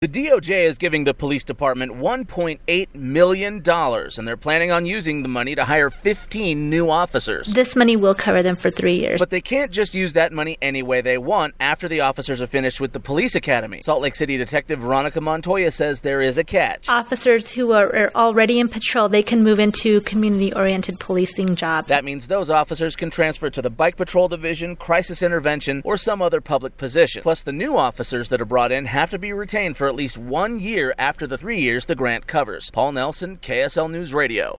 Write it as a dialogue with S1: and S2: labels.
S1: The DOJ is giving the police department $1.8 million, and they're planning on using the money to hire 15 new officers.
S2: This money will cover them for 3 years.
S1: But they can't just use that money any way they want after the officers are finished with the police academy. Salt Lake City Detective Veronica Montoya says there is a catch.
S2: Officers who are already in patrol, they can move into community-oriented policing jobs.
S1: That means those officers can transfer to the Bike Patrol Division, Crisis Intervention, or some other public position. Plus, the new officers that are brought in have to be retained for at least 1 year after the 3 years the grant covers. Paul Nelson, KSL News Radio.